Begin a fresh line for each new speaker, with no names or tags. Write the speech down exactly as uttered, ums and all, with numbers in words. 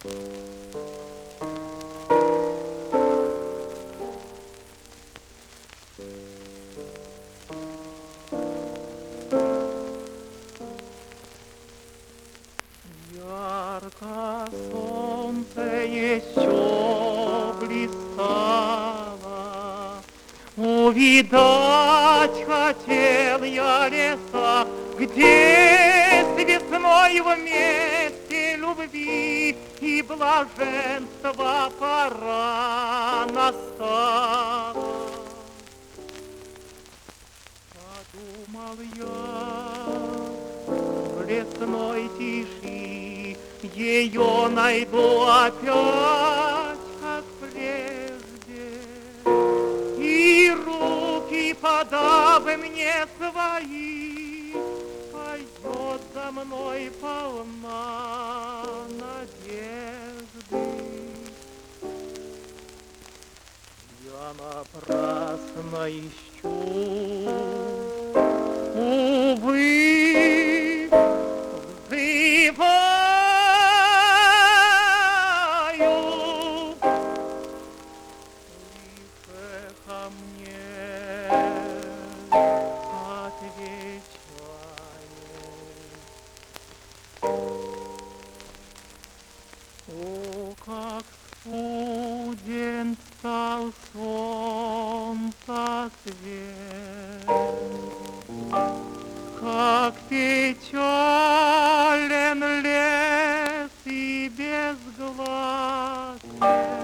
Ярко солнце еще блистало, увидать хотел я леса, где с весной вместе любви и блаженства пора настала. Подумал я в лесной тиши, ее найду опять, как прежде, и руки подав мне свои, пойдет за мной полна надежды. Я напрасно ищу, увы, взываю, лишь эхо мне отвечает. О, как студен стал солнца свет, как печален лес и безгласен